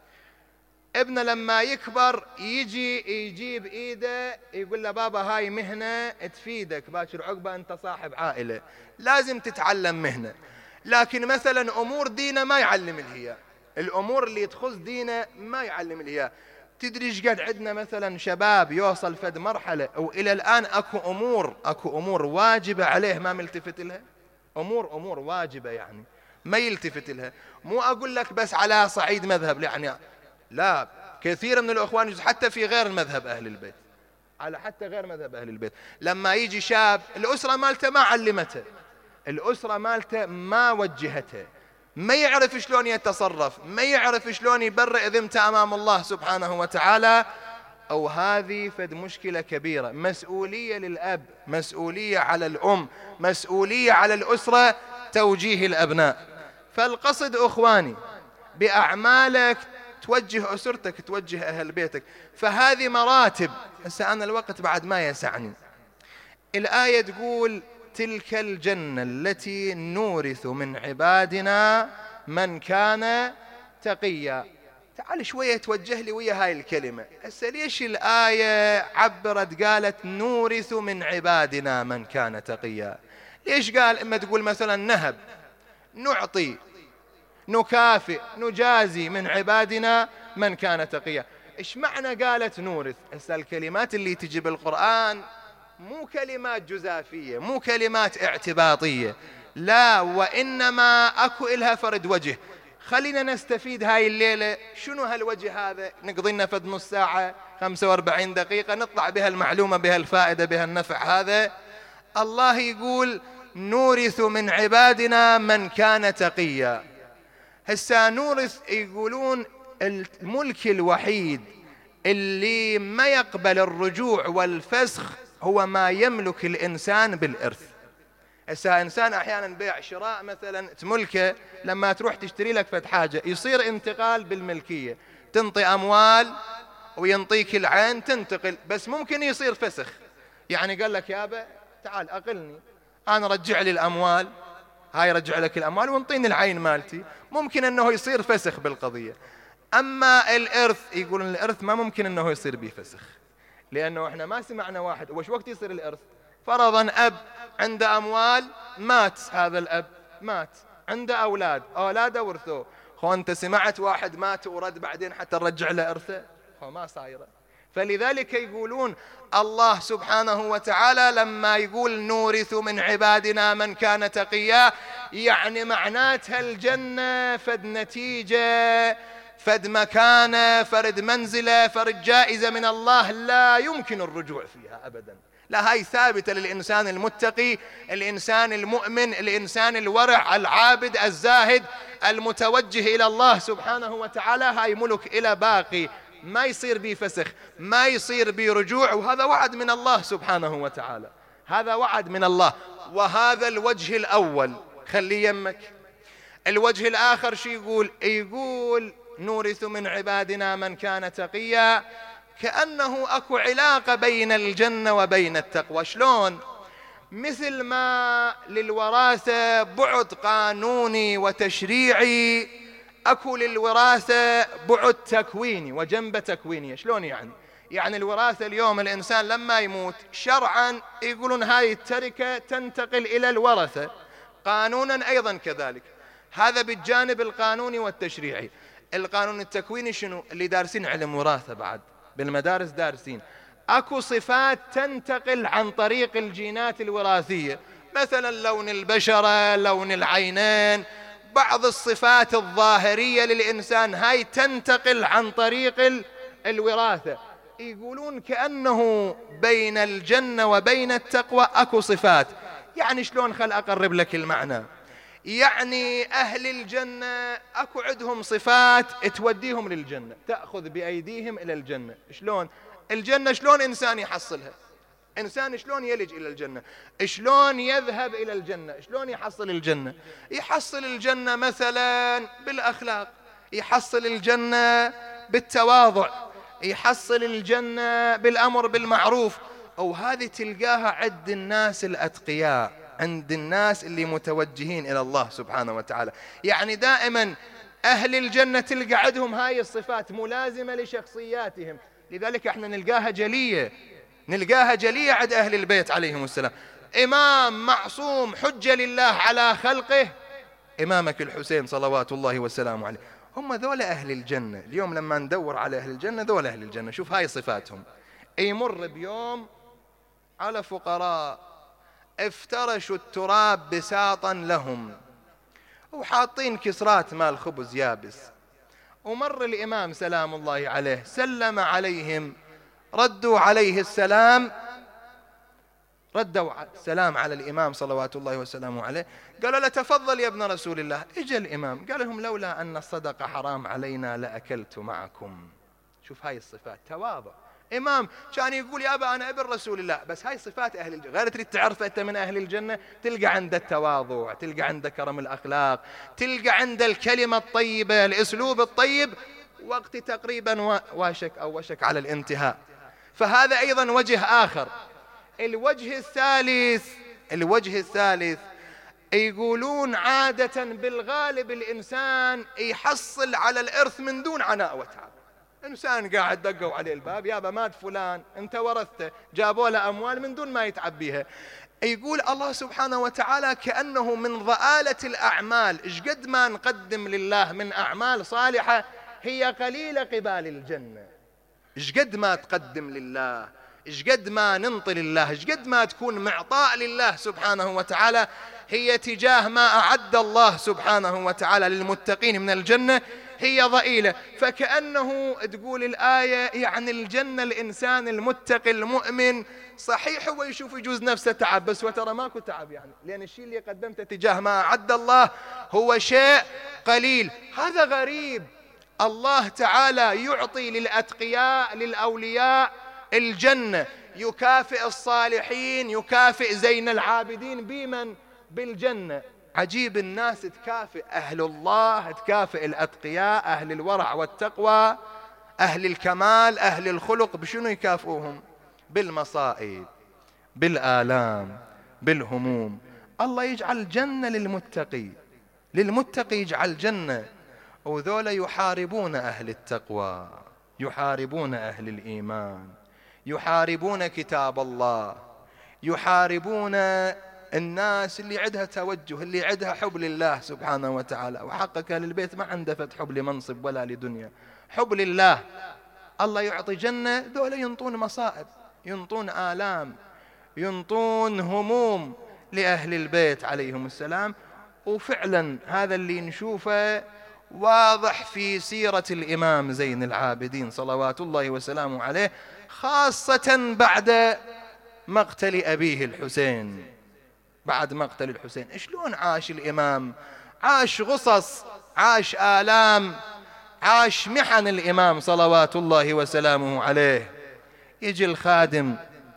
ابنه لما يكبر يجي يجيب ايده يقول له بابا هاي مهنة تفيدك باكر عقبة، انت صاحب عائلة لازم تتعلم مهنة. لكن مثلا امور دينه ما يعلم الهيا، الامور اللي تخص دينه ما يعلم الهيا. تدري ايش قد عندنا مثلا شباب يوصل فد مرحلة والى الان اكو امور اكو امور واجبة عليه ما ملتفت لها، امور امور واجبة يعني ما يلتفت لها. مو اقول لك بس على صعيد مذهب، يعني لا، كثير من الأخوان حتى في غير المذهب أهل البيت، على حتى غير مذهب أهل البيت، لما يجي شاب الأسرة مالته ما علمته، الأسرة مالته ما وجهته، ما يعرف شلون يتصرف، ما يعرف شلون يبرئ ذمته أمام الله سبحانه وتعالى. أو هذه فد مشكلة كبيرة، مسؤولية للأب، مسؤولية على الأم، مسؤولية على الأسرة توجيه الأبناء. فالقصد أخواني بأعمالك توجه أسرتك، توجه أهل بيتك. فهذه مراتب. هسه أنا الوقت بعد ما يسعني. الآية تقول تلك الجنة التي نورث من عبادنا من كان تقيا. تعال شوية توجه لي ويا هاي الكلمة. هسه ليش الآية عبرت قالت نورث من عبادنا من كان تقيا؟ ليش قال إما تقول مثلا نهب، نعطي، نكافئ، نجازي من عبادنا من كان تقيا؟ إيش معنى قالت نورث؟ هسه الكلمات اللي تجي بالقرآن مو كلمات جزافية، مو كلمات اعتباطية، لا، وإنما أكو إلها فرد وجه. خلينا نستفيد هاي الليلة. شنو هالوجه هذا؟ نقضي لنا فد نص ساعة خمسة واربعين دقيقة نطلع بها المعلومة، بها الفائدة، بها النفع. هذا الله يقول نورث من عبادنا من كان تقيا. هسا نورث يقولون الملك الوحيد اللي ما يقبل الرجوع والفسخ هو ما يملك الإنسان بالإرث. هسا إنسان أحيانا بيع شراء مثلا تملكه، لما تروح تشتري لك فد حاجة يصير انتقال بالملكية، تنطي أموال وينطيك العين تنتقل، بس ممكن يصير فسخ. يعني قال لك يابا تعال أقلني، أنا رجع لي الأموال، هاي رجع لك الأموال وانطيني العين مالتي. ممكن أنه يصير فسخ بالقضية. أما الإرث يقولون الإرث ما ممكن أنه يصير به فسخ، لأنه إحنا ما سمعنا واحد وش وقت يصير الإرث. فرضا أب عنده أموال، مات هذا الأب، مات عنده أولاد، أولاده ورثوه، خو أنت سمعت واحد مات ورد بعدين حتى نرجع له إرثه؟ خو ما صايرة. فلذلك يقولون الله سبحانه وتعالى لما يقول نورث من عبادنا من كان تقيا، يعني معناتها الجنة فد نتيجة، فد مكانة، فرد منزلة، فرد جائزة من الله لا يمكن الرجوع فيها أبدا. لا، هاي ثابتة للإنسان المتقي، الإنسان المؤمن، الإنسان الورع، العابد، الزاهد، المتوجه إلى الله سبحانه وتعالى. هاي ملك إلى باقي، ما يصير بي فسخ، ما يصير بي رجوع. وهذا وعد من الله سبحانه وتعالى، هذا وعد من الله. وهذا الوجه الأول، خلي يمك. الوجه الآخر شو يقول؟ يقول نورث من عبادنا من كان تقيا، كأنه أكو علاقة بين الجنة وبين التقوى. شلون؟ مثل ما للوراثة بعد قانوني وتشريعي، أكو للوراثة بعد تكويني وجنبة تكوينية. شلون يعني؟ يعني الوراثة اليوم الإنسان لما يموت شرعا يقولون هاي التركة تنتقل إلى الورثة، قانونا أيضا كذلك. هذا بالجانب القانوني والتشريعي. القانون التكويني شنو؟ اللي دارسين علم وراثة بعد بالمدارس دارسين، أكو صفات تنتقل عن طريق الجينات الوراثية، مثلا لون البشرة، لون العينين، بعض الصفات الظاهرية للإنسان هاي تنتقل عن طريق الوراثة. يقولون كأنه بين الجنة وبين التقوى أكو صفات. يعني شلون؟ خل أقرب لك المعنى. يعني أهل الجنة أكو عندهم صفات توديهم للجنة، تأخذ بأيديهم إلى الجنة. شلون؟ الجنة شلون إنسان يحصلها؟ إنسان شلون يلج إلى الجنة؟ شلون يذهب إلى الجنة؟ شلون يحصل الجنة؟ يحصل الجنة مثلا بالأخلاق، يحصل الجنة بالتواضع، يحصل الجنة بالأمر بالمعروف. أو هذه تلقاها عند الناس الأتقياء، عند الناس اللي متوجهين إلى الله سبحانه وتعالى. يعني دائما أهل الجنة تلقى عندهم هاي الصفات ملازمة لشخصياتهم، لذلك احنا نلقاها جلية، نلقاها جلية عند أهل البيت عليهم السلام. إمام معصوم حجة لله على خلقه، إمامك الحسين صلوات الله والسلام عليه. هم ذول أهل الجنة. اليوم لما ندور على أهل الجنة، ذول أهل الجنة. شوف هاي صفاتهم. يمر بيوم على فقراء افترشوا التراب بساطا لهم وحاطين كسرات مال خبز يابس، ومر الإمام سلام الله عليه سلم عليهم، ردوا عليه السلام، ردوا السلام على الإمام صلوات الله وسلامه عليه، قالوا له تفضل يا ابن رسول الله. اجى الإمام قال لهم لولا أن الصدقة حرام علينا لأكلت معكم. شوف هاي الصفات، تواضع. إمام كان يقول يا أبا أنا ابن رسول الله، بس هاي صفات أهل الجنة. غير تريد تعرف أنت من أهل الجنة، تلقى عند التواضع، تلقى عند كرم الأخلاق، تلقى عند الكلمة الطيبة، الأسلوب الطيب، وقت تقريبا واشك أو وشك على الانتهاء. فهذا أيضا وجه آخر. الوجه الثالث، الوجه الثالث يقولون عادة بالغالب الإنسان يحصل على الإرث من دون عناء وتعب. إنسان قاعد دقوا عليه الباب، يابا مات فلان أنت ورثته، جابوا له أموال من دون ما يتعب بيها. يقول الله سبحانه وتعالى كأنه من ضآلة الأعمال، إيش قد ما نقدم لله من أعمال صالحة هي قليلة قبال الجنة. إيش قد ما تقدم لله، إيش قد ما ننطي لله، إيش قد ما تكون معطاء لله سبحانه وتعالى، هي تجاه ما أعد الله سبحانه وتعالى للمتقين من الجنة هي ضئيلة. فكأنه تقول الآية يعني الجنة الإنسان المتقي المؤمن صحيح هو يشوف يجوز نفسه تعب، بس وترى ماكو تعب، يعني لأن الشيء اللي قدمته تجاه ما أعد الله هو شيء قليل. هذا غريب. الله تعالى يعطي للأتقياء للأولياء الجنة، يكافئ الصالحين، يكافئ زين العابدين بمن؟ بالجنة. عجيب الناس تكافئ أهل الله، تكافئ الأتقياء أهل الورع والتقوى أهل الكمال أهل الخلق، بشنو يكافئوهم؟ بالمصائب، بالآلام، بالهموم. الله يجعل جنة للمتقي، للمتقي يجعل جنة. وذولا يحاربون أهل التقوى، يحاربون أهل الإيمان، يحاربون كتاب الله، يحاربون الناس اللي عندها توجه، اللي عندها حب لله سبحانه وتعالى. وحقك أهل البيت ما عنده فتح حب لمنصب ولا لدنيا، حب لله. الله يعطي جنة، ذولا ينطون مصائب، ينطون آلام، ينطون هموم لأهل البيت عليهم السلام. وفعلا هذا اللي نشوفه واضح في سيرة الإمام زين العابدين صلوات الله وسلامه عليه، خاصة بعد مقتل أبيه الحسين. بعد مقتل الحسين شلون عاش الإمام؟ عاش غصص، عاش آلام، عاش محن الإمام صلوات الله وسلامه عليه. يجي الخادم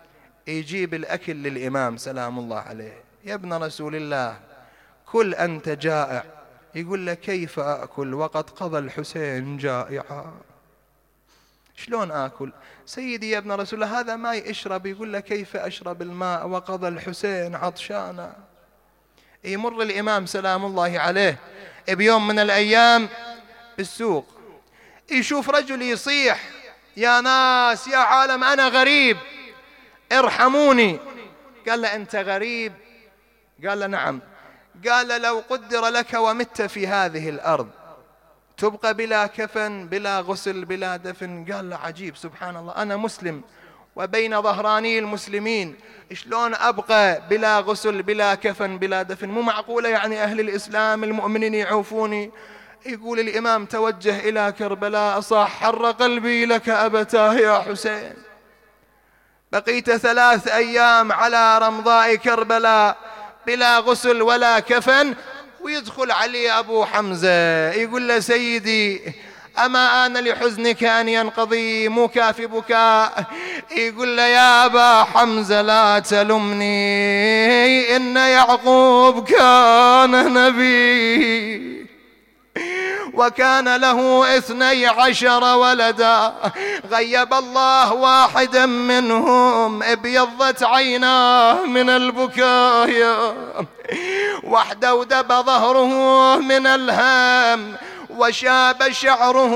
يجيب الأكل للإمام سلام الله عليه، يا ابن رسول الله كل أنت جائع. يقول له كيف أأكل وقد قضى الحسين جائعا؟ شلون آكل؟ سيدي يا ابن رسول الله هذا ماء اشرب. يقول له كيف أشرب الماء وقضى الحسين عطشانا؟ يمر الإمام سلام الله عليه بيوم من الأيام بالسوق، يشوف رجل يصيح يا ناس يا عالم أنا غريب ارحموني. قال له أنت غريب؟ قال له نعم. قال له لو قدر لك ومت في هذه الأرض تبقى بلا كفن بلا غسل بلا دفن؟ قال له عجيب سبحان الله، أنا مسلم وبين ظهراني المسلمين، شلون أبقى بلا غسل بلا كفن بلا دفن؟ مو معقولة يعني أهل الإسلام المؤمنين يعوفوني. يقول الإمام توجه إلى كربلاء صاح حر قلبي لك أبتاه يا حسين. بقيت ثلاث أيام على رمضاء كربلاء بلا غسل ولا كفن. ويدخل علي أبو حمزة يقول له سيدي أما آن لحزنك أن ينقضي؟ مو كافي بكاء. يقول له يا أبا حمزة لا تلمني إن يعقوب كان نبي وكان له اثني عشر ولدا، غيب الله واحدا منهم ابيضت عيناه من البكاء، واحدودب ظهره من الهم، وشاب شعره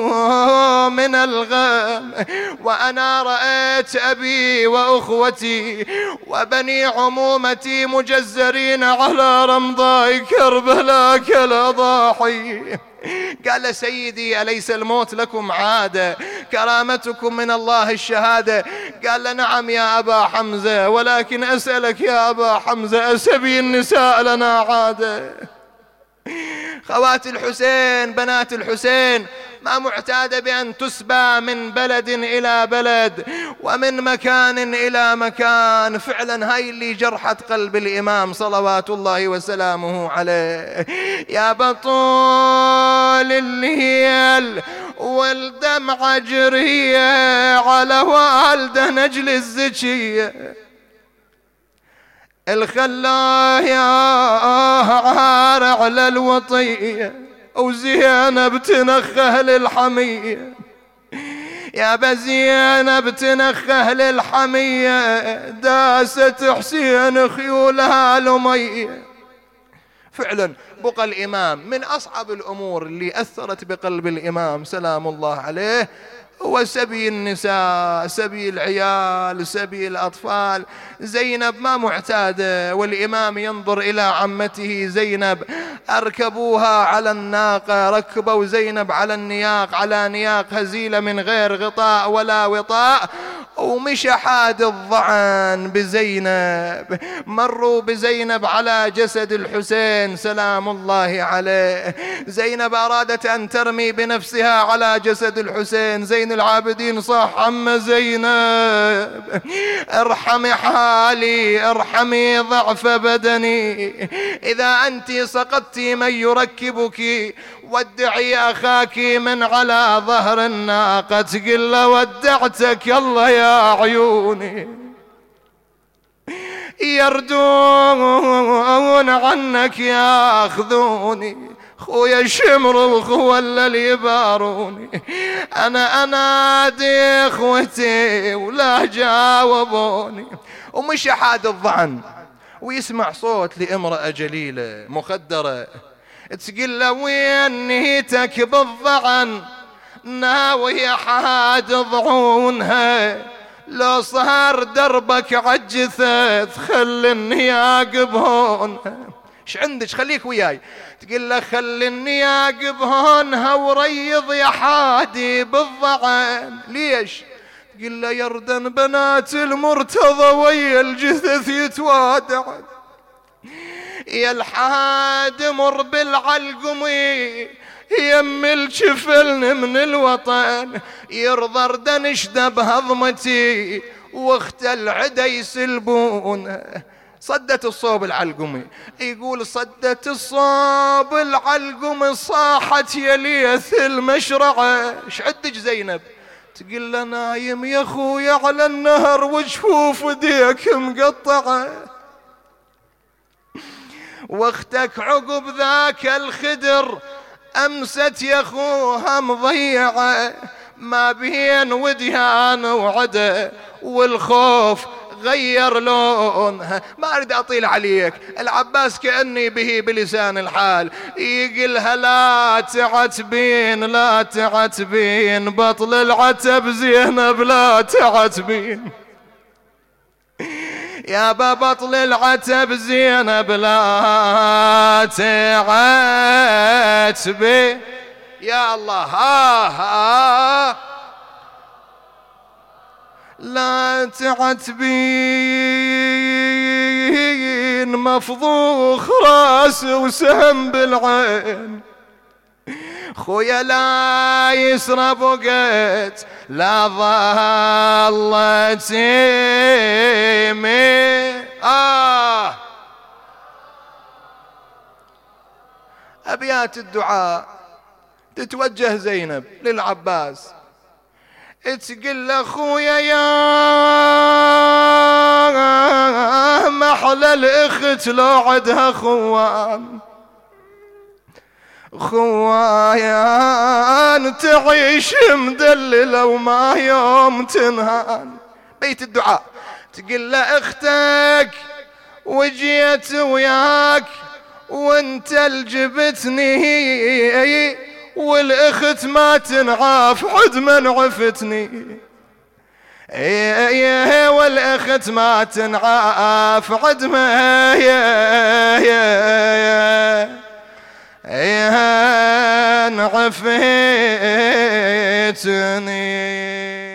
من الغم. وأنا رأيت أبي وأخوتي وبني عمومتي مجزرين على رمضاء كربلاء كالأضاحي. قال سيدي أليس الموت لكم عادة؟ كرامتكم من الله الشهادة. قال نعم يا أبا حمزة، ولكن أسألك يا أبا حمزة أسبي النساء لنا عادة؟ خوات الحسين بنات الحسين ما معتادة بأن تسبى من بلد إلى بلد ومن مكان إلى مكان. فعلا هاي اللي جرحت قلب الإمام صلوات الله وسلامه عليه. يا بطول الليل والدمعة جرية على والده نجل الزكية، الخلاه يا عار على الوطية وزينب تنخه للحمية. يا بزينب تنخه للحمية داست حسين خيولها لمية. فعلا بقى الإمام من أصعب الأمور اللي أثرت بقلب الإمام سلام الله عليه هو سبي النساء، سبي العيال، سبي الأطفال. زينب ما معتادة، والإمام ينظر إلى عمته زينب أركبوها على الناقة، ركبوا زينب على النياق، على نياق هزيلة من غير غطاء ولا وطاء، ومشى حاد الظعن بزينب. مروا بزينب على جسد الحسين سلام الله عليه. زينب أرادت أن ترمي بنفسها على جسد الحسين. زين العابدين صاح عم زينب ارحمي حالي، ارحمي ضعف بدني، إذا أنت سقطت من يركبك ودعي أخاك من على ظهر الناقة تقل ودعتك الله يا عيوني، يردون عنك ياخذوني، خويا شمر الخوة اللي يباروني، أنا أنادي اخوتي ولا جاوبوني. ومشي حاد الظعن ويسمع صوت لامرأة جليلة مخدرة تقول له وين نهيتك بالظعن؟ ناوي حاد ضعونها، لو صار دربك عجثت خلني اقبهونها. ايش عندك خليك وياي؟ تقول له خلني اقبهونها وريض يا حادي بالظعن. ليش؟ تقول له يردن بنات المرتضى ويا الجثث يتوادعن، يا الحاد مر بالعلقمي يم الجفلن من الوطن، يرضى ردن اشدب هضمتي واخت العدا يسلبون. صدت الصوب العلقمي، يقول صدت الصوب العلقمي صاحت يا ليث المشرعة. ايش عندك زينب؟ تقول له نايم يا خويا على النهر وجفوف ديك مقطعة، واختك عقب ذاك الخدر امست يا خوها مضيعة، ما بين وديان وعده والخوف غير لونها. ما أريد أطيل عليك. العباس كأني به بلسان الحال يقلها لا تعتبين لا تعتبين، بطل العتب زينب لا تعتبين، يا بطل العتب زينب لا تعتبين. يا الله ها ها لا تعتبين، مفضوخ راس وسهم بالعين، خويا لا يسرب وقت لا ظلت يمين. آه أبيات الدعاء تتوجه زينب للعباس، تقول اخويا يا محلى الاخت لو عدها خوان، خوان تعيش مدللة وما يوم تنهان. بيت الدعاء تقول له اختك وجيت وياك وانت الجبتني، والاخت ما تنعاف عد من عفتني، ايه والاخت ما تنعاف عد ما عفتني.